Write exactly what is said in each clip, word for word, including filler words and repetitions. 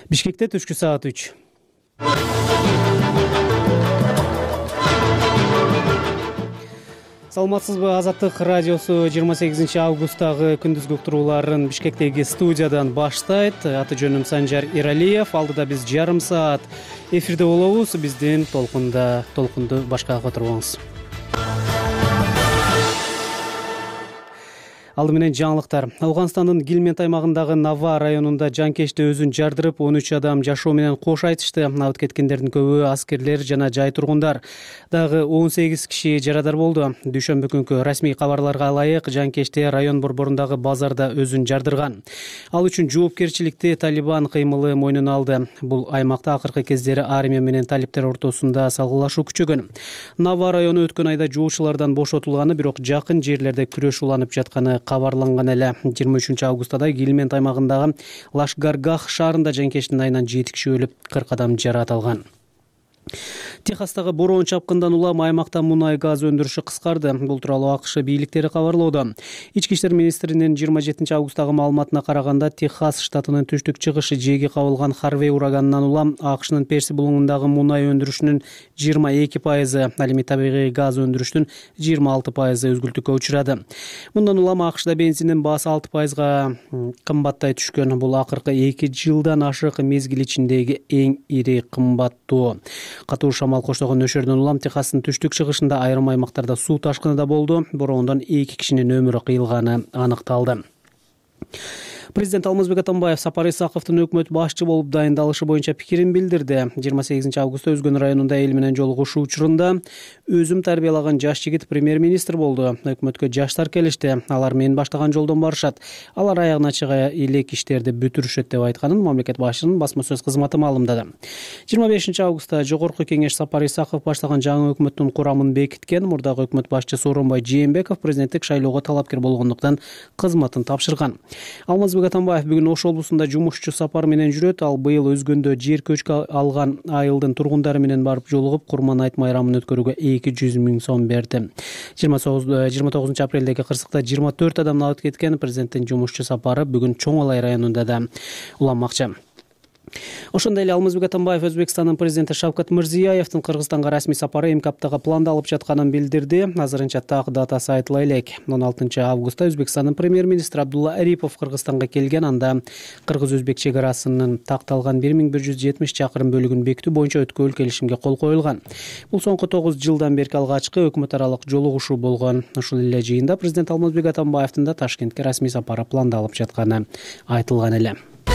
Бишкекте түшкү саат үч. Саламатсызбы, Азаттык радиосу жыйырма сегизинчи августтагы күндүзгү уктурууларын Бишкектеги студиядан баштайт. Аты жөнүм Санжар Иралиев. Алдыда биз жарым саат эфирде болобуз. Биздин толкунда толкунду башка которуңуз. Алды менен жаңылыктар. Ауганстандын Гилмент аймагындагы Нава районунда жанкечти өзүн жардырып, он үч адам жашоо менен кош айтышты. Абыт кеткендердин көбү аскерлер жана жай тургундар. Дагы он сегиз киши жарадар болду. Дүйшөмбү күнкү расмий кабарларга ылайык, жанкечти район борборундагы базарда өзүн жардырган. Ал үчүн жоопкерчиликти Талибан кыймылы мойнуна алды. Бул аймакта акыркы кездери армия менен талиптер ортосунда салгылашуу күчөгөн. Нава району өткөн айда жоочулардан бошотулганы, бирок жакын жерлерде күрөш уланып жатканы кабарланган эле. жыйырма үчүнчү августта Гилмент аймагындагы Лашгаргах шаарында жанкечтин айынан жети киши өлүп, кырк адам жаракат алган. Техастагы бороон чапкындан улам аймакта мунай газ өндүрүшү кыскарды. Бул тууралуу АКШ бийликтери кабарлоодо. Ички иштер министринин жыйырма жетинчи августтагы маалыматына караганда, Техас штатынын түштүк-чыгышы жээги кабылган Харвей ураганынан улам АКШнын Перси булуңундагы мунай өндүрүшүнүн жыйырма эки пайызы, ал эми табигый газ өндүрүштүн жыйырма алты пайызы өзгүлтүккө учурады. Мындан улам АКШда бензиндин баасы алты пайызга кымбаттай түшкөн. Бул акыркы эки жылдан ашык мезгил ичиндеги эң ири кымбаттоо. Катуу шамал коштогон нөшөрдөн улам Техастын түштүк-чыгышында айрым аймактарда суу ташкыны да болду. Бороондон эки кишинин өмүрү кыйылганы аныкталды. Президент Алмазбек Атамбаев Сапар Исаковдун өкмөт башчы болуп дайындалышы боюнча пикирин билдирди. жыйырма сегизинчи августта Өзгөн районунда эл менен жолугушуу учурунда өзүм тарбиялаган жаш жигит премьер-министр болду. Өкмөткө жаштар келишти. Алар мен баштаган жолдон барышат. Алар аягына чыга элек иштерди бүтүрүшөт деп айтканын мамлекет башчынын басма сөз кызматы маалымдады. жыйырма бешинчи августта Жогорку кеңеш Сапар Исаков баштаган жаңы өкмөттүн курамын бекиткен. Мурдагы өкмөт башчы Сооронбай Жээнбеков президенттик шайлоого талапкер болгондуктан кызматын тапшырган. Алмазбек Атамбаев бүгүн Ош облусунда жумушчу сапар менен жүрөт. Ал быйыл Өзгөндө жер көчкө алган айылдын тургундары менен барып жолугуп, Курман айт майрамын өткөрүүгө эки жүз миң сом берди. жыйырма тогузунчу апрелдеги кырсыкта жыйырма төрт адам абыт кеткен. Президенттин жумушчу сапары бүгүн Чоң Алай районунда да уланмакчы. Ошондой эле Алмазбек Атамбаев Өзбекстандын президенти Шавкат Мирзиёевдин Кыргызстанга расмий сапары эми аптага пландалып жатканын билдирди. Азырынча так датасы айтыла элек. он алтынчы августта Өзбекстандын премьер-министри Абдулла Арипов Кыргызстанга келген. Анда кыргыз-өзбек чек арасынын такталган бир миң бир жүз жетимиш чакырым бөлүгүн бекитүү боюнча өткөл келишимге кол коюлган. Бул соңку тогуз жылдан берки алгачкы өкмөт аралык жолугушуу болгон. Ушул эле жыйында президент Алмазбек Атамбаевдин да Ташкентке расмий сапары пландалып жатканы айтылган эле.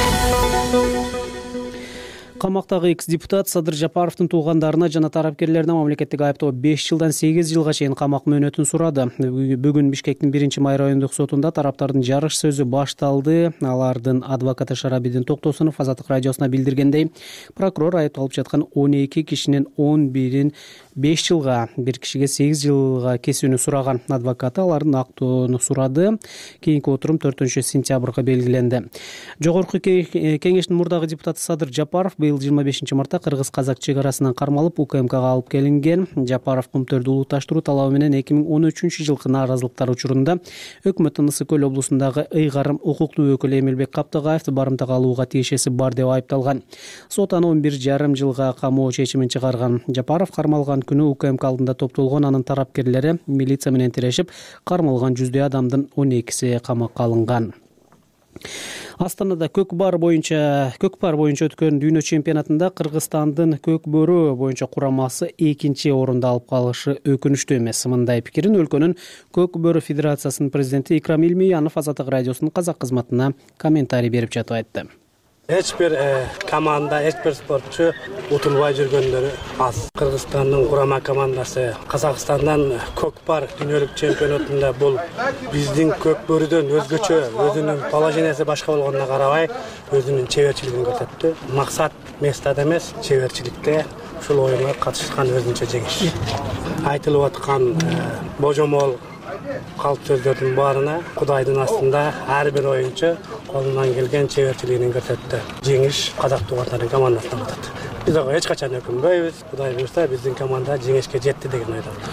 Камактагы экс-депутат Садыр Жапаровдун туугандарына жана тарапкерлерине мамлекеттик айыптоо беш жылдан сегиз жылга чейин камак мөөнөтүн сурады. Бүгүн Бишкектин биринчи май райондук сотунда тараптардын жарыш сөзү башталды. Алардын адвокаты Шарабидин Токтосунов Азаттык радиосуна билдиргендей, прокурор айыпталып жаткан он эки кишинин он бирин беш жылга, бир кишиге сегиз жылга кесүүнү сураган. Адвокаты алардын актоону сурады. Кийинки отурум төртүнчү сентябрга белгиленди. Жогорку кеңештин мурдагы депутаты Садыр Жапаров жыйырма бешинчи мартта кыргыз-казак чек арасынан кармалып УКМКга алып келинген. Жапаров Кумтөрдү улутташтыруу талабы менен эки миң он үчүнчү жылкы нааразылыктар учурунда өкмөттүн Ысык көл облусундагы ыйгарым укуктуу өкүлү Эмилбек Каптыгаевди барымтага алууга тиешеси бар деп айыпталган. Сот аны он бир жарым жылга камоо чечимин чыгарган. Жапаров кармалган күнү УКМК алдында топтолгон анын тарапкерлери милиция менен тирешип, кармалган жүздөй адамдын он экиси камакка алынган. Астанада көк бар боюнча көк бар боюнча өткөн дүйнө чемпионатында Кыргызстандын көк бөрү боюнча курамасы экинчи орунда алып калышы өкүнүчтүү эмес. Мындай пикирин өлкөнүн көк бөрү федерациясынын президенти Икрам Илмиянов Азаттык радиосунун казак кызматына комментарий берип жатып айтты. Эч бир команда, эч бир спортчу утулбай жүргөндөрү аз. Кыргызстандын курама командасы Казакстандан көк бар дүйнөлүк чемпионатында бул биздин көк бөрүдөн өзгөчө, өзүнүн положениясы башка болгонуна карабай, өзүнүн чеберчилигин көрсөттү. Максат местада эмес, чеберчиликте ушул оюнга катышкан өзүнчө жеңиш. Айтылып аткан божомол калп сөздөрдүн баарына Кудайдын астында ар бир оюнчу колунан келген чеберчилигин көрсөттү. Жеңиш казак туугандардын командасына катат. Биз ага эч качан өкүнбөйбүз. Кудай буйрса биздин команда жеңишке жетти деген ойдомун.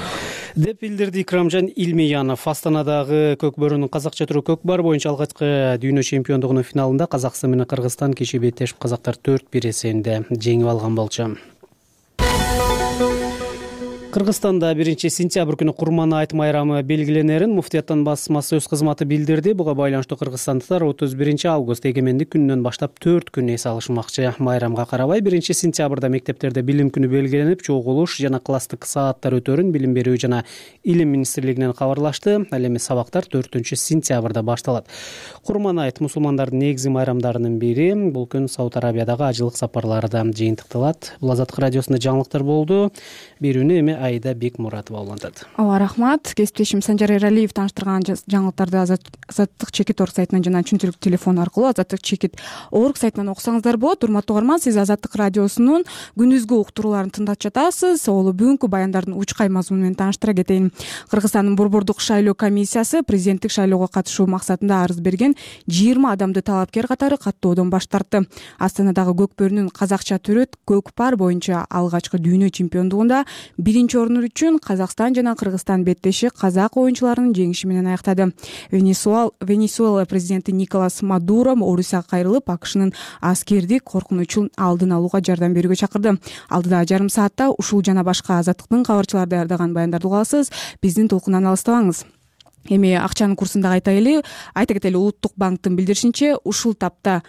деп билдирди Икрамжан Илмиянов. Астанадагы Көкбөрүнүн казакча түрү көкбар боюнча алгачкы дүйнө чемпиондугунун финалында Казакстан менен Кыргызстан кечээ беттешип казактар төрт бир эсебинде жеңип алган болчу. Кыргызстанда биринчи сентябрь күнү Курман айт майрамы белгиленерин муфтияттын басмасы өз кызматы билдирди. Буга байланыштуу кыргызстандыктар отуз биринчи август эгемендик күнүнөн баштап төрт күн эс алышмакчы. Майрамга карабай биринчи сентябрда мектептерде билим күнү белгиленип, чогулуш жана класстык сааттар өтөрүн Билим берүү жана Илим министрлигинен кабарлашты. Ал эми сабактар төртүнчү сентябрда башталат. Курман айт мусулмандардын негизги майрамдарынын бири. Бул күн Сауд Арабиядагы ажылык сапарларда жыйынтыкталат. Бул Азаттык радиосунда жаңылыктар болду. Берүүнү эми Айда Бекмуратова улантат. Ооба, рахмат. Кесиптешим Санжар Эралиев тааныштырган жаңылыктарды Азаттык чекит орг сайтынан жана чүнчүлүк телефон аркылуу Азаттык чекит орг сайтынан окусаңыздар болот. Урматтуу угарман, сиз Азаттык радиосунун күнүзгү уктурууларын тыңдап жатасыз. Ол бүгүнкү баяндардын учкай мазмуну менен тааныштыра кетейин. Кыргызстандын Борбордук шайлоо комиссиясы президенттик шайлоого катышуу максатында арыз берген жыйырма адамды талапкер катары каттоодон баш тартты. Астанадагы Көкбөрүнүн казакча түрү көкпар боюнча алгачкы дүйнө чемпиондугунда биринчи орун үчүн Казакстан жана Кыргызстан беттеши казак оюнчуларынын жеңиши менен аяктады. Венесуэла президенти Николас Мадуро Орусияга кайрылып, АКШнын аскердик коркунучун алдын алууга жардам берүүгө чакырды. Алдыда жарым саатта ушул жана башка Азаттыктын кабарчылары даярдаган баяндарды угасыз. Биздин толкундан алыстабаңыз. Эми акчанын курсун дагы айтайлы. Айта кетели, Улуттук банктын билдиришинче, ушул тапта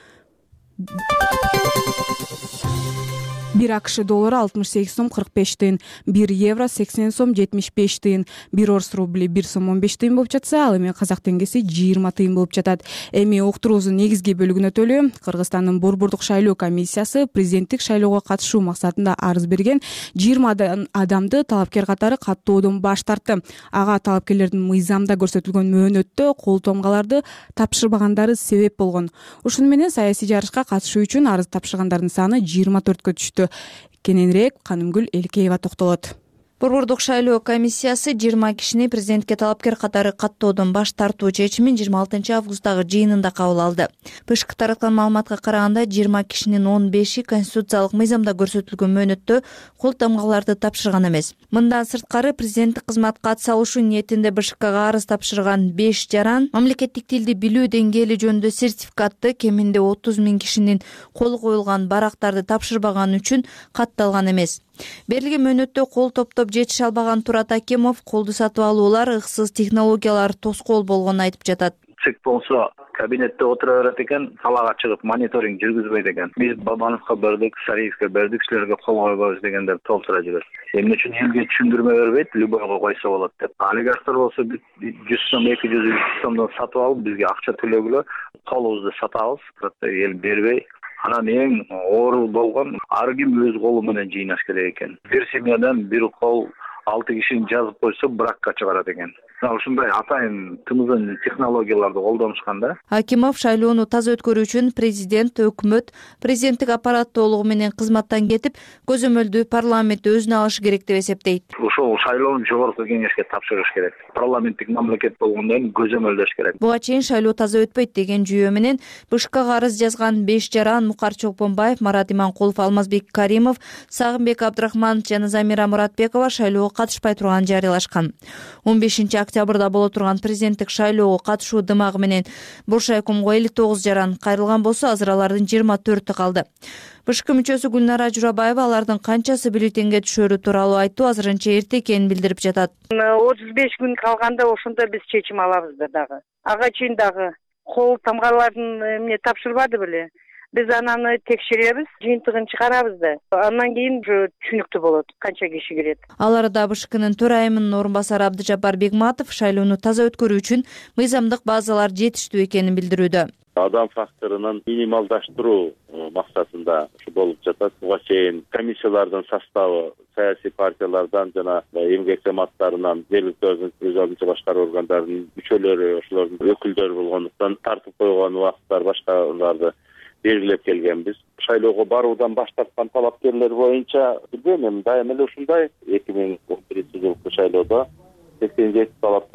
бир АКШ доллары алтымыш сегиз сом кырк беш тыйын, бир евро сексен сом жетимиш беш тыйын, бир орус рубли бир сом он беш тыйын болуп жатса, ал эми казак теңгеси жыйырма тыйын болуп жатат. Эми уктуруубуздун негизги бөлүгүнө өтөлү. Кыргызстандын Борбордук шайлоо комиссиясы президенттик шайлоого катышуу максатында арыз берген жыйырма адамды талапкер катары каттоодон баш тартты. Ага талапкерлердин мыйзамда көрсөтүлгөн мөөнөттө кол томгаларды тапшырбагандары себеп болгон. Ушуну менен саясий жарышка катышуу үчүн арыз тапшыргандардын саны жыйырма төрткө түштү. Кененирээк Канымгүл Элкеева токтолот. Борбордук шайлоо комиссиясы жыйырма кишини президентке талапкер катары каттоодон баш тартуу чечимин жыйырма алтынчы августтагы жыйынында кабыл алды. ПШК тараткан маалыматка караганда жыйырма кишинин он беши конституциялык мыйзамда көрсөтүлгөн мөөнөттө кол тамгаларды тапшырган эмес. Мындан сырткары президенттик кызматка ат салышуу ниетинде БШКга арыз тапшырган беш жаран мамлекеттик тилди билүү деңгээли жөнүндө сертификатты кеминде отуз миң кишинин колу коюлган барактарды тапшырбаганы үчүн катталган эмес. Берилген мөөнөттө кол топтоп жетише албаган Турат Акимов колду сатып алуулар ыксыз технологиялар тоскоол болгонун айтып жатат. ЦИК болсо кабинетте отура берет экен, талаага чыгып мониторинг жүргүзбөйт экен. Биз Бабановго бердик, Сариевге бердик, силерге кол койбойбуз дегендер толтура жүрөт. Эмне үчүн элге түшүндүрмө бербейт, любойго койсо болот деп. Олигархтар болсо жүз сом, эки жүз, үч сомдон сатып алып, бизге акча төлөгүлө, колубузду сатабыз, эл бербей. Анан эң оор болгон, ар ким өз колу менен жыйнаш керек экен. Бир семьядан бир кол алты кишини жазып койсо бракка чыгарат экен. Ушундай атайын тымызын технологияларды колдонушканда. Акимов шайлоону таза өткөрүү үчүн президент, өкмөт, президенттик аппарат толугу менен кызматтан кетип, көзөмөлдүү парламент өзүнө алышы керек деп эсептейт. Ошол шайлоону жогорку кеңешке тапшырыш керек. Парламенттик мамлекет болгондон көзөмөлдөш керек. Буга чейин шайлоо таза өтпөйт деген жүйө менен БШКга арыз жазган беш жаран Мукар Чолпонбаев, Марат Иманкулов, Алмазбек Каримов, Сагынбек Абдрахманов жана Замира Муратбекова шайлоого катышпай турганын жарыялашкан. он бешинчи октябрда боло турган президенттик шайлоого катышуу дымагы менен Буршайкомго элүү тогуз жаран кайрылган болсо, азыр алардын жыйырма төртү калды. БШК мүчөсү Гүлнара Журабаева алардын канчасы бюллетенге түшөрү тууралуу айтуу азырынча эрте экенин билдирип жатат. отуз беш күн калганда ошондо биз чечим алабыз да дагы. Ага чейин дагы кол тамгаларын эмне тапшырбады беле. Биз ананы текшеребиз, жыйынтыгын чыгарабыз да. Андан кийин түшүнүктүү болот канча киши кирет. Аларда БШКнын төрайымынын орун басары Абдыжапар Бегматов шайлоону таза өткөрүү үчүн мыйзамдык базалар жетиштүү экенин билдирүүдө. Адам факторунун минималдаштыруу максатында ушу болуп жатат. Буга чейин комиссиялардын составы саясий партиялардан жана эмгек жамааттарынан, жергиликтүү өз алдынча башкаруу органдарынын мүчөлөрү, ошолордун өкүлдөрү болгондуктан тартып койгон убакыттар башкаларды белгилеп келгенбиз. Шайлоого баруудан баш тарткан талапкерлер боюнча билбейм, дайым эле ушундай. эки миң он биринчи жылкы шайлоодо сексен жети талапкер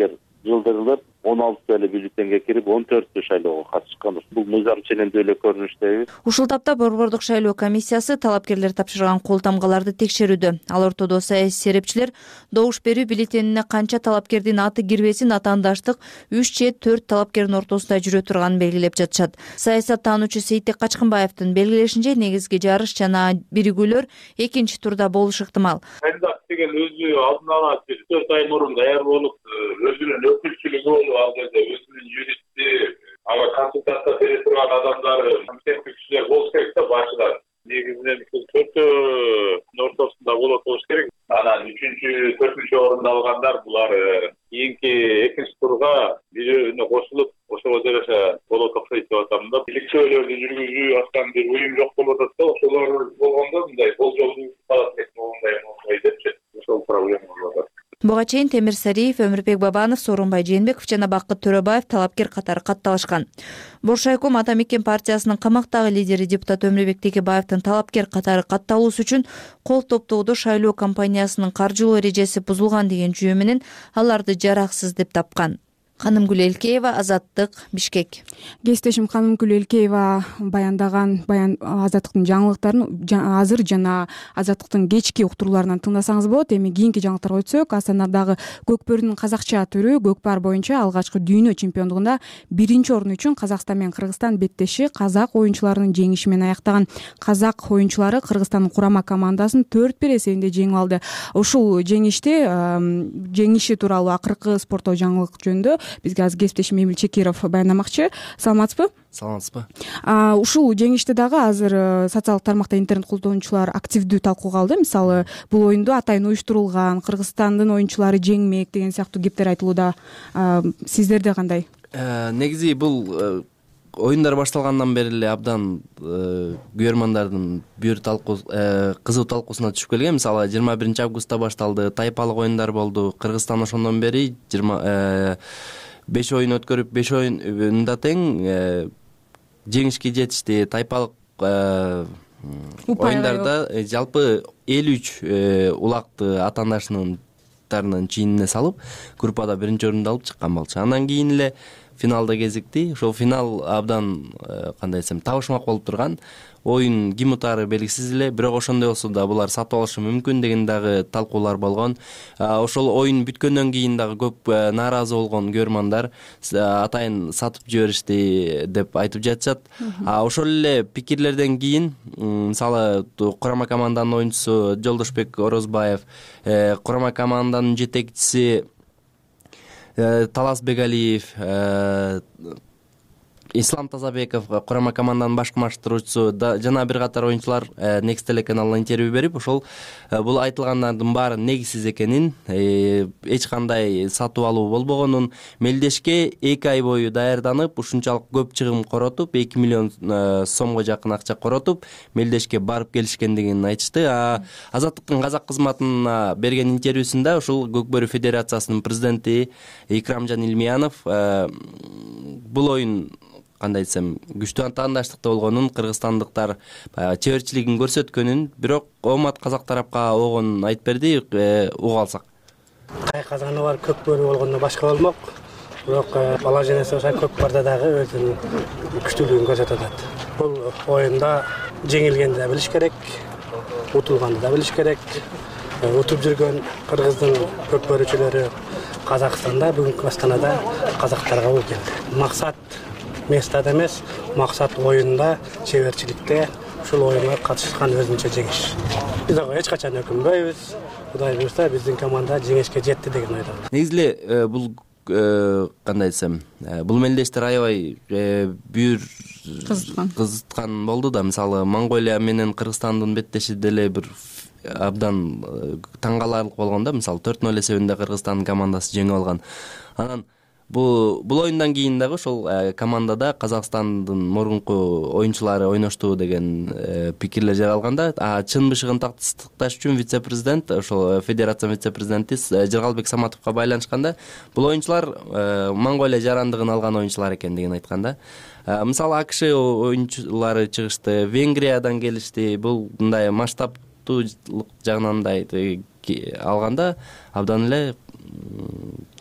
жылдырылып он алты эле бюллетенге кирип он төртү шайлоого катышкан. Бул мыйзам ченемдүү эле көрүнүштөбү. Ушул тапта Борбордук шайлоо комиссиясы талапкерлер тапшырган кол тамгаларды текшерүүдө. Ал ортодо саясий серепчилер добуш берүү бюллетенине канча талапкердин аты кирбесин атаандаштык үч же төрт талапкердин ортосунда жүрө турганын белгилеп жатышат. Саясаттануучу Сейитбек Качкынбаевдин белгилешинче, негизги жарыш жана биригүүлөр экинчи турда болушу ыктымал. Кандидат деген өзү алдын ала төрт ай мурун даяр болуп, өзүнүн өкүлчүлүгү болуп, ал жерде өзүнүн юристи, ага консультация бере турган адамдары, компетенттүү кишилер болуш керек да башында. Негизинен төртөөнүн ортосунда болот болуш керек. Анан үчүнчү, төртүнчү орунду алгандар булар кийинки экинчи турга бирөөнө кошулуп, ошого жараша болот окшойт деп атам да. Илектөөлөрдү жүргүзүү аткан бир уюм жок болуп атат да, ошолор болгондо мындай болжолдуу калат деп мындай болбой депчи. Ошол проблема болуп атат. Буга чейин Темир Сариев, Өмүрбек Бабанов, Сооронбай Жээнбеков жана Бакыт Төрөбаев талапкер катары катталышкан. Боршайком Ата Мекен партиясынын камактагы лидери депутат Өмүрбек Текебаевдин талапкер катары катталуусу үчүн кол топтоодо шайлоо компаниясынын каржылоо эрежеси бузулган деген жүйө менен аларды жараксыз деп тапкан. Канымгүл Элкеева, Азаттык, Бишкек. Кесиптешим Канымгүл Элкеева баяндаган баян Азаттыктын жаңылыктарын азыр жана Азаттыктын кечки уктурууларынан тыңдасаңыз болот. Эми кийинки жаңылыктарга өтсөк, Астанадагы Көкбөрүнүн казакча түрү Көкпар боюнча алгачкы дүйнө чемпиондугунда биринчи орун үчүн Казакстан менен Кыргызстан беттеши казак оюнчуларынын жеңиши менен аяктаган. Казак оюнчулары Кыргызстандын курама командасын төрт бир эсебинде жеңип алды. Ушул жеңишти жеңиши тууралуу акыркы спорттоо жаңылык жөнүндө бизге азыр кесиптешим Эмил Чекиров баяндамакчы. Саламатсызбы? Саламатсызбы. Ушул жеңишти дагы азыр социалдык тармакта интернет колдонуучулар активдүү талкууга алды. Мисалы, бул оюнду атайын уюштурулган, Кыргызстандын оюнчулары жеңмек деген сыяктуу кептер айтылууда. Сиздерде кандай? Негизи бул оюндар башталгандан бери эле абдан көрөрмандардын бир талкуу кызуу талкуусуна түшүп келген. Мисалы, жыйырма биринчи августта башталды, тайпалык оюндар болду. Кыргызстан ошондон бери жыйырма беш оюн өткөрүп, беш оюнда тең жеңишке жетишти. Тайпалык оюндарда жалпы элүү үч улакты атаандашынын чийинине салып, группада биринчи орунду алып чыккан болчу. Андан кийин эле финалда кезикти. Ошол финал абдан кандай десем, табышмак болуп турган. Оюн ким утаары белгисиз эле, бирок ошондой болсо да булар сатып алышы мүмкүн деген дагы талкуулар болгон. Ошол оюн бүткөндөн кийин дагы көп нааразы болгон көрөрмандар атайын сатып жиберишти деп айтып жатышат. Ошол эле пикирлерден кийин, мисалы, курама команданын оюнчусу Жолдошбек Орозбаев, курама команданын жетекчиси Талас Бегалиев, Ислам Тазабеков, курама команданын башкы маштыруучусу жана бир катар оюнчулар Next телеканалына интервью берип, ошол бул айтылгандардын баары негизсиз экенин, эч кандай сатып алуу болбогонун, мелдешке эки ай бою даярданып, ушунчалык көп чыгым коротуп, эки миллион сомго жакын акча коротуп, мелдешке барып келишкендигин айтышты. Азаттыктын казак кызматына берген интервьюсунда ушул Көкбөрү Федерациясынын президенти Икрамжан Илмиянов бул оюн кандай десем, күчтүү атаандаштыкта болгонун, кыргызстандыктар чеберчилигин көрсөткөнүн, бирок Омат казак тарапка огонун айтып берди, угуп алсак. Кай казаны бар Көкбөрү болгондо башка болмок, бирок бала женеси ошо Көкбарда дагы өзүнүн күчтүүлүгүн көрсөтүп атат. Бул оюнда жеңилгенди да билиш керек, утулганды да билиш керек. Утуп жүргөн кыргыздын көкбөрүчүлөрү Казакстанда, бүгүнкү Астанада казактарга бул келди. Максат местада эмес, максат оюнда, чеберчиликте, ушул оюнга катышкан өзүнчө жеңиш. Биз дагы эч качан өкүнбөйбүз. Кудай буйрса, биздин команда жеңишке жетти деген ойдомун. Негизи эле бул кандай десем, бул мелдештер аябай бир кызыткан болду да. Мисалы, Монголия менен Кыргызстандын беттеши деле бир абдан таң каларлык болгон да. Мисалы, төрт ноль эсебинде Кыргызстандын командасы жеңип алган. Анан бул бул оюндан кийин дагы ошол командада Казакстандын мурунку оюнчулары ойношту деген пикирлер жаралганда, чын бышыгын тактыкташ үчүн вице-президент, ошол федерация вице-президенти Жыргалбек Саматовго байланышканда, бул оюнчулар Монголия жарандыгын алган оюнчулар экендигин айтканда. Мисалы, АКШ оюнчулары чыгышты, Венгриядан келишти. Бул мындай масштабтуулук жагынан мындай алганда абдан эле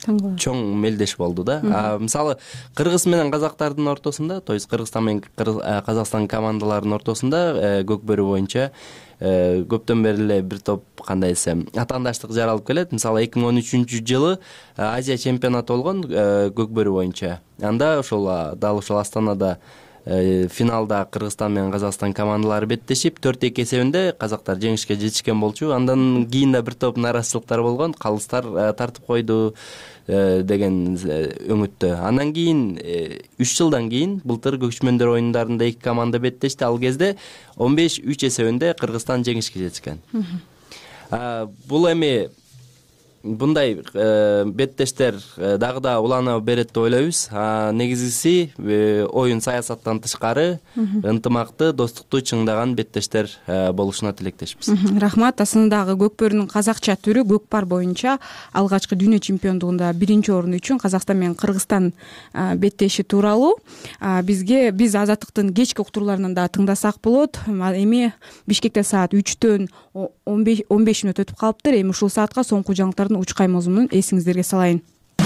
чоң мелдеш болду да. Мисалы кыргыз менен казактардын ортосунда, то есть Кыргызстан менен Казакстан командаларынын ортосунда көкбөрү боюнча көптөн бери эле бир топ кандай десем атаандаштык жаралып келет. Мисалы эки миң он үчүнчү жылы Азия чемпионаты болгон көкбөрү боюнча. Анда ошол дал ошол Астанада финалда Кыргызстан менен Казакстан командалары беттешип төрт эки эсебинде казактар жеңишке жетишкен болчу. Андан кийин да бир топ наразычылыктар болгон, калыстар тартып койду деген өңүттө. Андан кийин үч жылдан кийин былтыр көчмөндөр оюндарында эки команда беттешти. Ал кезде он беш үч эсебинде Кыргызстан жеңишке жетишкен. Бул эми мындай беттештер дагы да улана берет деп ойлойбуз. Негизгиси оюн саясаттан тышкары ынтымакты, достукту чыңдаган беттештер болушуна тилектешпиз. Рахмат. Асындагы көкбөрүнүн казакча түрү көкпар боюнча алгачкы дүйнө чемпиондугунда биринчи орун үчүн Казакстан менен Кыргызстан беттеши тууралуу бизге биз Азаттыктын кечки уктурууларынан да тыңдасак болот. Эми Бишкекте саат үчтөн он беш мүнөт өтүп калыптыр. Эми ушул саатка соңку жаңылыктардын учкай мазмунун эсиңиздерге салайын.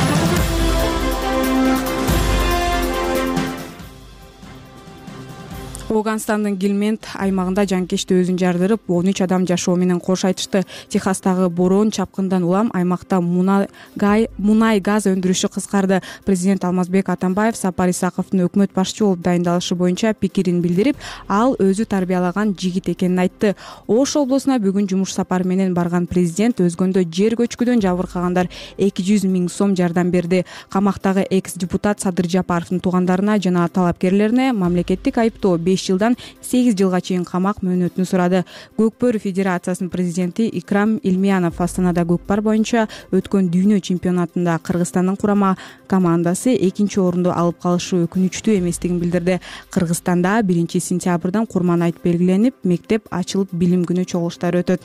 Оганстандын Гилмент аймагында жанкечти өзүн жардырып, он үч адам жашоо менен кош айтышты. Техастагы бороон чапкындан улам аймакта мунай газ өндүрүшү кыскарды. Президент Алмазбек Атамбаев Сапар Исаковдун өкмөт башчы болуп дайындалышы боюнча пикирин билдирип, ал өзү тарбиялаган жигит экенин айтты. Ош облусуна бүгүн жумуш сапары менен барган президент өзгөндө жер көчкүдөн жабыркагандар эки жүз миң сом жардам берди. Камактагы экс-депутат Садыр Жапаровдун туугандарына жана талапкерлерине мамлекеттик айыптоо беш жылдан сегиз жылга чейин камак мөөнөтүн сурады. Көкбөрү Федерациясынын президенти Икрам Илмиянов Астанада көкпар боюнча өткөн дүйнө чемпионатында Кыргызстандын курама командасы экинчи орунду алып калышы өкүнүчтүү эместигин билдирди. Кыргызстанда биринчи сентябрдан Курман айт белгиленип, мектеп ачылып, билим күнү чогулуштары өтөт.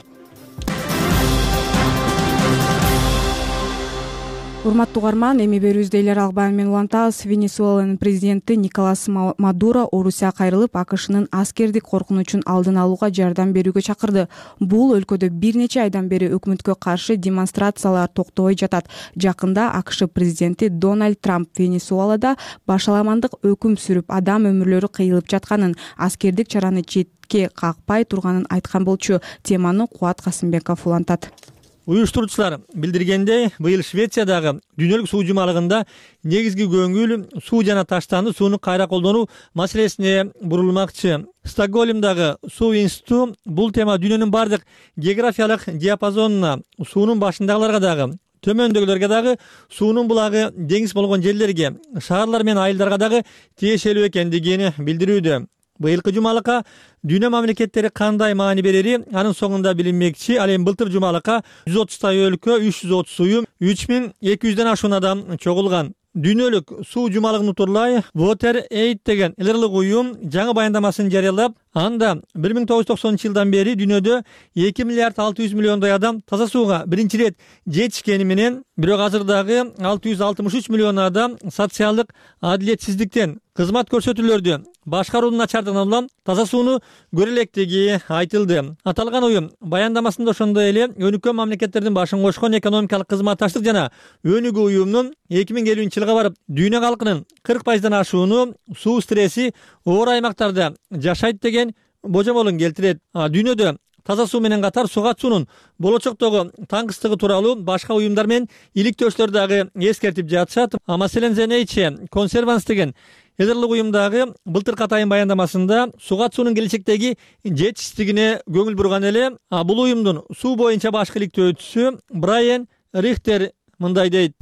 Урматтуу угарман, эми берүүбүздө эл аралык баян менен улантабыз. Венесуэланын президенти Николас Мадуро Орусияга кайрылып, АКШнын аскердик коркунучун алдын алууга жардам берүүгө чакырды. Бул өлкөдө бир нече айдан бери өкмөткө каршы демонстрациялар токтобой жатат. Жакында АКШ президенти Дональд Трамп Венесуэлада башаламандык өкүм сүрүп, адам өмүрлөрү кыйылып жатканын, аскердик чараны четке какпай турганын айткан болчу. Теманы Кубат Касымбеков улантат. Уюштуруучулар билдиргендей, быйыл Швециядагы дүйнөлүк суу жумалыгында негизги көңүл суу жана таштанды сууну кайра колдонуу маселесине бурулмакчы. Стокгольмдагы суу институту бул тема дүйнөнүн бардык географиялык диапазонуна, суунун башындагыларга дагы, төмөндөгүлөргө дагы, суунун булагы деңиз болгон жерлерге, шаарлар менен айылдарга дагы тиешелүү экендигин билдирүүдө. Быйылкы жумалыкка дүйнө мамлекеттери кандай маани берери анын соңунда билинмекчи. Ал эми былтыр жумалыкка жүз отуздай өлкө, үч жүз отуз уюм, үч миң эки жүздөн ашуун адам чогулган. Дүйнөлүк суу жумалыгын утурлай Water Aid деген элдик уюм жаңы баяндамасын жарыялап, анда бир миң тогуз жүз токсонунчу жылдан бери дүйнөдө эки миллиард алты жүз миллиондой адам таза сууга биринчи ирет жетишкени менен, бирок азырдагы алты жүз алтымыш үч миллион адам социалдык адилетсиздиктен, кызмат көрсөтүүлөрдү башкаруунун начардыгынан улам таза сууну көрө электиги айтылды. Аталган уюм баяндамасында ошондой эле өнүккөн мамлекеттердин башын кошкон экономикалык кызматташтык жана өнүгүү уюмунун эки миң элүүнчү жылга барып дүйнө калкынын кырк пайыздан ашууну суу стресси оор аймактарда жашайт деген божомолун келтирет. Дүйнөдө таза суу менен катар сугат суунун болочоктогу таңкыстыгы тууралуу башка уюмдар менен иликтөөчүлөр дагы эскертип жатышат. Маселен The Nature Conservancy деген элдик уюмдагы былтыркы атайын баяндамасында сугат суунун келечектеги жетишсиздигине көңүл бурган эле. Бул уюмдун суу боюнча башкы иликтөөчүсү Брайан Рихтер мындай дейт.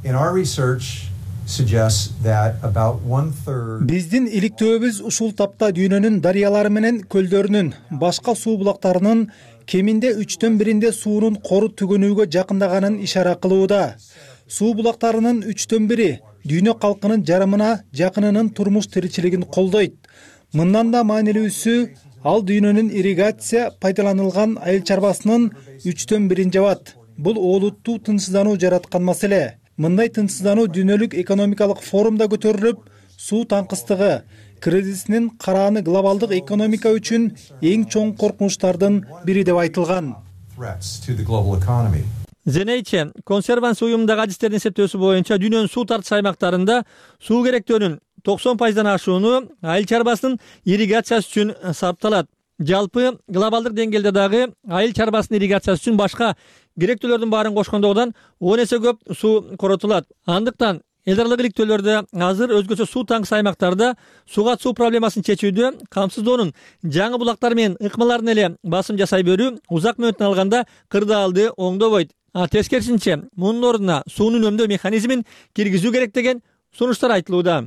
Биздин иликтөөбүз ушул тапта дүйнөнүн дарыялары менен көлдөрүнүн, башка суу булактарынын кеминде үчтөн биринде суунун кору түгөнүүгө жакындаганын ишара кылууда. Суу булактарынын үчтөн бири дүйнө калкынын жарымына жакынынын турмуш тиричилигин колдойт. Мындан да маанилүүсү, ал дүйнөнүн ирригация пайдаланылган айыл чарбасынын үчтөн бирин жабат. Бул олуттуу тынчсыздануу жараткан маселе. Мындай тынчсыздануу дүйнөлүк экономикалык форумда көтөрүлүп, суу таңкыстыгы кризисинин карааны глобалдык экономика үчүн эң чоң коркунучтардын бири деп айтылган. Зенейче консерванс уюмундагы адистердин эсептөөсү боюнча дүйнөнүн суу тартыш аймактарында суу керектөөнүн токсон пайыздан ашууну айыл чарбасынын ирригациясы үчүн сарпталат. Жалпы глобалдык деңгээлде дагы айыл чарбасынын ирригациясы үчүн башка керектөөлөрдүн баарын кошкондогудан он эсе көп суу коротулат. Андыктан эл аралык иликтөөлөрдө азыр өзгөчө суу таңкыс аймактарда сууга суу проблемасын чечүүдө камсыздоонун жаңы булактар менен ыкмаларын эле басым жасай берүү узак мөөнөттөн алганда кырдаалды оңдобойт. А тескерисинче мунун ордуна сууну үнөмдөө механизмин киргизүү керек деген сунуштар айтылууда.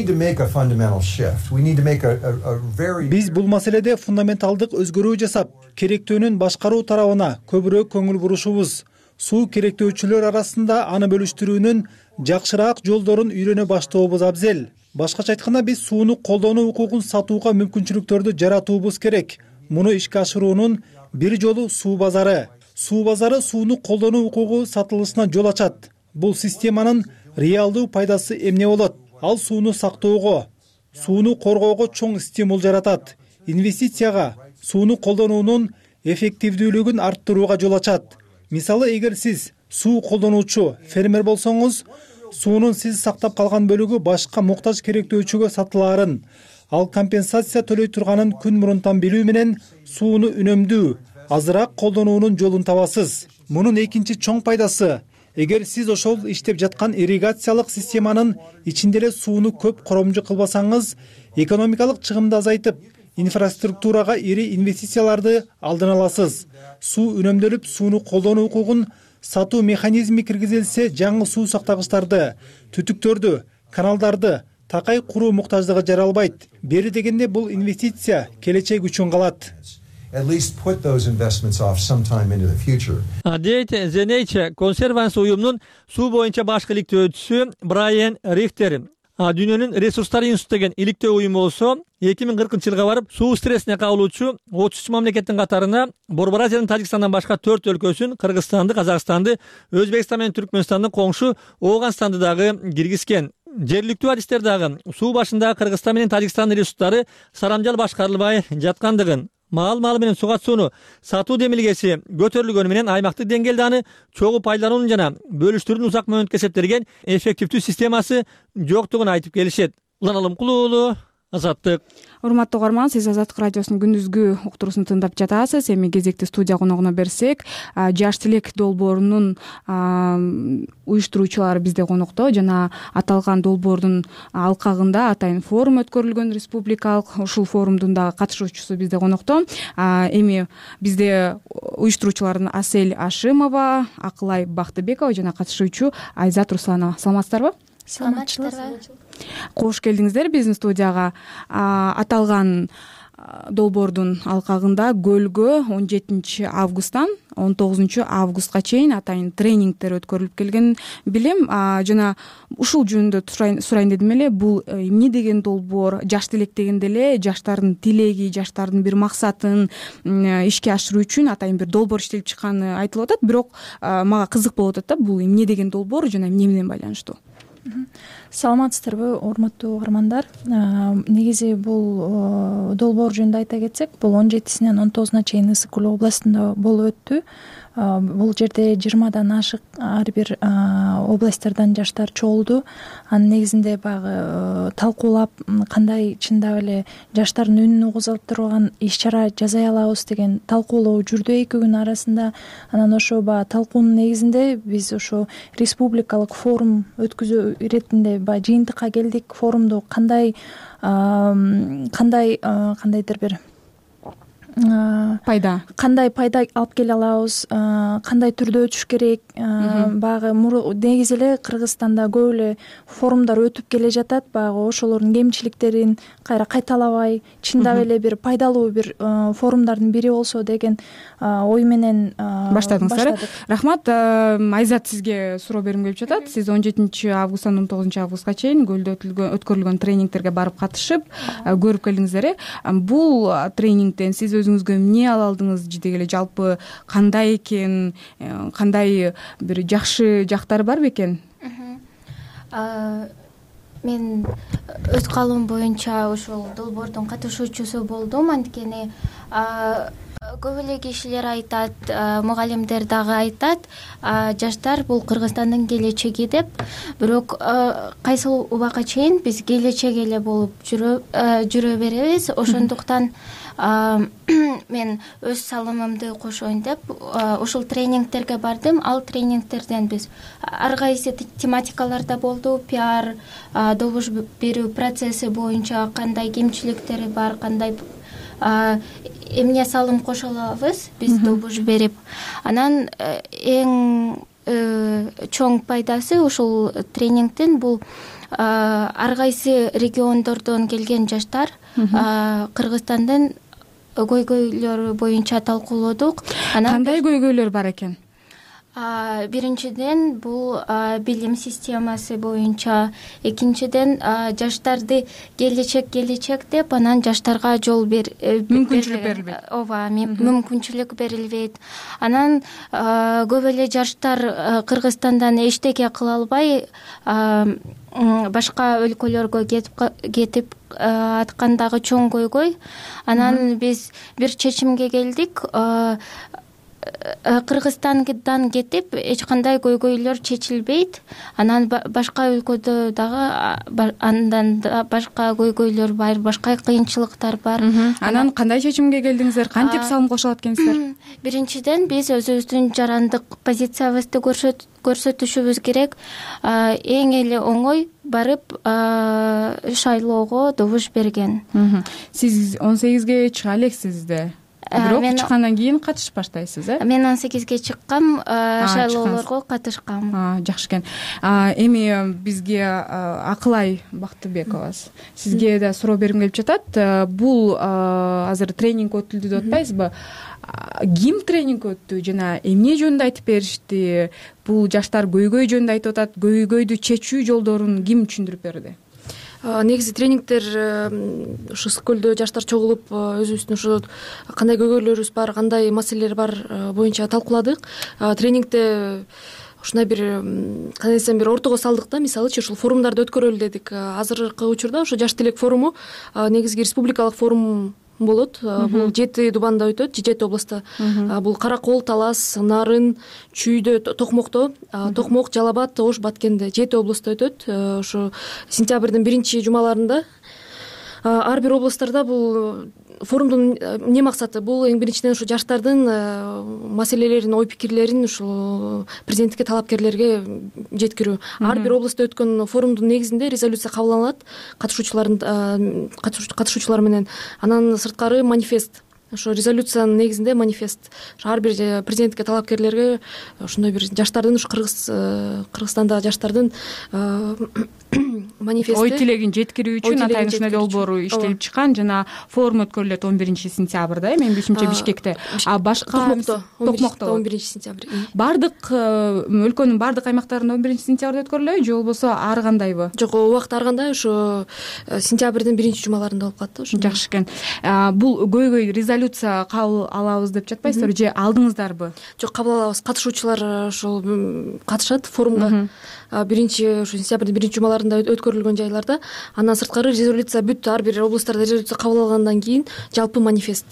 Биз бул маселеде фундаменталдык өзгөрүү жасап, керектөөнүн башкаруу тарабына көбүрөөк көңүл бурушубуз. Суу керектөөчүлөр арасында аны бөлүштүрүүнүн жакшыраак жолдорун үйрөнө баштообуз абзел. Башкача айтканда, биз сууну колдонуу укугун сатууга мүмкүнчүлүктөрдү жаратуубуз керек. Муну ишке ашыруунун бир жолу суу базары. Суу базары сууну колдонуу укугу сатылышына жол ачат. Бул системанын реалдуу пайдасы эмне болот? Ал сууну сактоого, сууну коргоого чоң стимул жаратат. Инвестицияга, сууну колдонуунун эффективдүүлүгүн арттырууга жол ачат. Мисалы, эгер сиз суу колдонуучу фермер болсоңуз, суунун сиз сактап калган бөлүгү башка муктаж керектөөчүгө сатылаарын, ал компенсация төлөй турганын күн мурунтан билүү менен сууну үнөмдүү, азыраак колдонуунун жолун табасыз. Мунун экинчи чоң пайдасы, эгер сиз ошол иштеп жаткан ирригациялык системанын ичинде эле сууну көп коромжу кылбасаңыз, экономикалык чыгымды азайтып, инфраструктурага ири инвестицияларды алдын аласыз. Суу үнөмдөлүп, сууну колдонуу укугун сатуу механизми киргизилсе, жаңы суу сактагычтарды, түтүктөрдү, каналдарды такай куруу муктаждыгы жаралбайт. Бери дегенде бул инвестиция келечек үчүн калат. Дейт Зенейче консерванс уюмунун суу боюнча башкы иликтөөчүсү Брайан Рихтер. Дүйнөнүн ресурстар институту деген иликтөө уюму болсо, эки миң кыркынчы жылга барып, суу стрессине кабылуучу отуз үч мамлекеттин катарына Борбор Азиянын Тажикстандан башка төрт өлкөсүн, Кыргызстанды, Казакстанды, Өзбекстан менен Түркмөнстандын коңшу Ооганстанды дагы киргизген. Жергиликтүү адистер дагы суу башындагы Кыргызстан менен Тажикстандын ресурстары сарамжал башкарылбай жаткандыгын, маал-маалы менен суга сууну сатуу демилгеси көтөрүлгөнү менен аймактык деңгээлде аны чогуу пайдалануунун жана бөлүштүрүүнүн узак мөөнөткө эсептелген эффективдүү системасы жоктугун айтып келишет. Улан Алымкулуу уулу, Азаттык. Урматтуу угарман, сиз Азаттык радиосунун күндүзгү уктуруусун тыңдап жатасыз. Эми кезекти студия коногуна берсек, Жаш тилек долбоорунун уюштуруучулары бизде конокто жана аталган долбоордун алкагында атайын форум өткөрүлгөн республикалык. Ушул форумдун дагы катышуучусу бизде конокто. Эми бизде уюштуруучулардын Асель Ашимова, Акылай Бактыбекова жана катышуучу Айзат Русланова. Саламатсыздарбы? Саламатчыларбы? Кош келдиңиздер биздин студияга. Аталган долбоордун алкагында Көлгө он жетинчи августтан он тогузунчу августка чейин атайын тренингдер өткөрүлүп келген билем. Жана ушул жөнүндө сурайын дедим эле. Бул эмне деген долбоор? Жаш тилек дегенде эле жаштардын тилеги, жаштардын бир максатын ишке ашыруу үчүн атайын бир долбоор иштелип чыкканы айтылып атат. Бирок мага кызык болуп атат да, бул эмне деген долбоор жана эмне менен байланыштуу? Саламатсыздарбы, урматтуу угармандар? Негизи бул долбоор жөнүндө айта кетсек, бул он жетисинен он тогузуна чейин Ысык Кулуу областында болуп өттү. Бул жерде жыйырмадан ашык ар бир областтардан жаштар чогулду. Анын негизинде баягы талкуулап, кандай чындап эле жаштардын үнүн угузалып турган иш-чара жасай алабыз деген талкуулоо жүрдү эки күн арасында. Анан ошо баягы талкуунун негизинде биз ошо республикалык форум өткүзүү иретинде баягы жыйынтыкка келдик. Форумду кандай кандай кандайдыр бир пайда кандай пайда алып келе алабыз, кандай түрдө өтүш керек, баягы негизи эле Кыргызстанда көп эле форумдар өтүп келе жатат. Баягы ошолордун кемчиликтерин кайра кайталабай, чындап эле бир пайдалуу бир форумдардын бири болсо деген ой менен баштадыңыздар. Рахмат. Айзат, сизге суроо бергим келип жатат. Сиз он жетинчи августтан он тогузунчу августка чейин Көлдө өткөрүлгөн тренингтерге барып катышып, көрүп келдиңиздер. Бул тренингден сиз өзүңүзгө эмне ала алдыңыз? Жиде эле жалпы кандай экен, кандай бир жакшы жактары бар бекен? Мен өз каалоом боюнча ошол долбоордун катышуучусу болдум. Анткени көп эле кишилер айтат, мугалимдер дагы айтат, жаштар бул Кыргызстандын келечеги деп. Бирок кайсыл убакка чейин биз келечек эле болуп жүрө беребиз. Ошондуктан мен өз салымымды кошоюн деп ушул тренингтерге бардым. Ал тренингтерден биз ар кайсы тематикаларда болду. Пиар, добуш берүү процесси боюнча кандай кемчиликтери бар, кандай эмне салым кошо алабыз биз добуш берип. Анан эң чоң пайдасы ушул тренингдин бул ар кайсы региондордон келген жаштар Кыргызстандын көйгөйлөрү боюнча талкуулодук. Кандай көйгөйлөр бар экен? Биринчиден бул билим системасы боюнча, экинчиден жаштарды келечек келечек деп анан жаштарга жол бер мүмкүнчүлүк берилбейт. Ооба, мүмкүнчүлүк берилбейт. Анан көп эле жаштар Кыргызстандан эчтеке кыла албай башка өлкөлөргө кетип аткандагы чоң көйгөй. Анан биз бир чечимге келдик. Кыргызстандан кетип эч кандай көйгөйлөр чечилбейт. Анан башка өлкөдө дагы андан башка көйгөйлөр бар, башка кыйынчылыктар бар. Анан кандай чечимге келдиңиздер? Кантип салым кошо алат экенсиздер? Биринчиден биз өзүбүздүн жарандык позициябызды көрсөтүшүбүз керек. Эң эле оңой барып шайлоого добуш берген. Сиз он сегизге чыга элексиз да. Бирок чыккандан кийин катышып баштайсыз, э? Мен он сегизге чыккам, шайлоолорго катышкам. Жакшы экен. Эми бизге Акылай Бактыбековабыз. Сизге да суроо бергим келип жатат. Бул азыр тренинг өтүлдү деп атпайсызбы? Ким тренинг өттү жана эмне жөнүндө айтып беришти? Бул жаштар көйгөй жөнүндө айтып атат. Көйгөйдү чечүү жолдорун ким түшүндүрүп берди? Негизи тренингдер ушу ысык көлдө жаштар чогулуп өзүбүздүн ушу кандай көйгөйлөрүбүз бар, кандай маселелер бар боюнча талкууладык. Тренингде ушундай бир кандай десем бир ортого салдык да, мисалычы ушул форумдарды өткөрөлү дедик. Азыркы учурда ушу Жаш тилек форуму негизги республикалык форум болот. Бул жети Дубанда өтөт, жети областта. Бул Каракол, Талас, Нарын, Чүйдө, Токмокто, Токмок, Жалал Абад, Ош, Баткенде жети областта өтөт. Ошо сентябрдын биринчи жумаларында ар бир областтарда бул форумдун эмне максаты? Бул эң биринчиден ушу жаштардын маселелерин, ой пикирлерин ушул президенттикке талапкерлерге жеткирүү. Ар бир областта өткөн форумдун негизинде резолюция кабыл алынат катышуучулардын катышуучулар менен. Анан сырткары манифест. Ошо резолюциянын негизинде манифест. Ар бир президенттикке талапкерлерге ошондой бир жаштардын ушу Кыргыз Кыргызстандагы жаштардын манифести, ой тилегин жеткирүү үчүн атайын ушундай долбоору иштелип чыккан. Жана форум өткөрүлөт он биринчи сентябрда, менин билишимче Бишкекте. А башка Токмокто он биринчи сентябрь. Бардык өлкөнүн бардык аймактарында он биринчи сентябрда өткөрүлөбү же болбосо ар кандайбы? Жок, убакыт ар кандай, ошо сентябрдын биринчи жумаларында болуп калат да. Жакшы экен. Бул көйгөй резолюция кабыл алабыз деп жатпайсыздарбы же алдыңыздарбы? Жок, кабыл алабыз. Катышуучулар ошол катышат форумга. Биринчи ушу сентябрдын биринчи жумаларында өткөрүлгөн жайларда. Андан сырткары резолюция бүт ар бир областтарда резолюция кабыл алгандан кийин жалпы манифест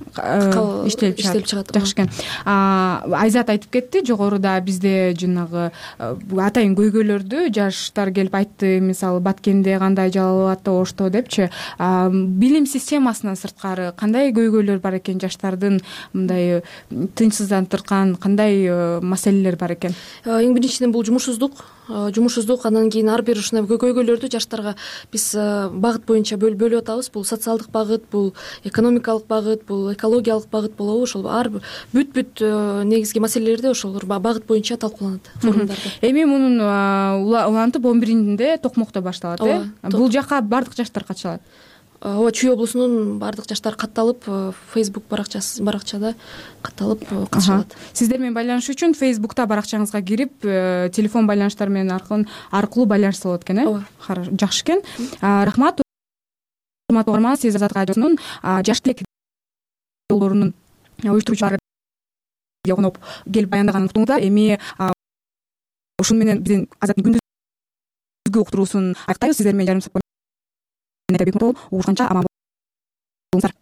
иштелип чыгат. Жакшы экен. Айзат айтып кетти жогоруда, бизде жанагы атайын көйгөйлөрдү жаштар келип айтты, мисалы Баткенде кандай, Жалал Абадта, Ошто депчи. Билим системасынан сырткары кандай көйгөйлөр бар экен жаштардын, мындай тынчсыздандырган кандай маселелер бар экен? Эң биринчиден бул жумушсуздук. Жумушсуздук, андан кийин ар бир ушундай көйгөйлөрдү жаштарга биз багыт боюнча бөлүп атабыз. Бул социалдык багыт, бул экономикалык багыт, бул экологиялык багыт болобу. Ошол ар бүт-бүт негизги маселелерди ошол багыт боюнча талкууланат форумдарда. Эми мунун улантып он биринде Токмокто башталат, э? Бул жака бардык жаштар катыша алат? Ооба, Чүй облусунун бардык жаштар катталып, Facebook баракчасы баракчада катталып катыша алат. Сиздер менен байланышуу үчүн Facebook'та баракчаңызга кирип, телефон байланыштары менен аркылуу байланышса болот экен, э? Жакшы экен. Рахмат. Урматтуу угарман, сиз Азат радиосунун Жаш тилек долбоорунун уюштуруучулары коноп келип баяндаганын уктуңуздар. Эми ушун менен биздин Азаттын күндүзгү уктуруусун аяктайбыз. Сиздер менен жарым саат угушканча аман болуңуздар.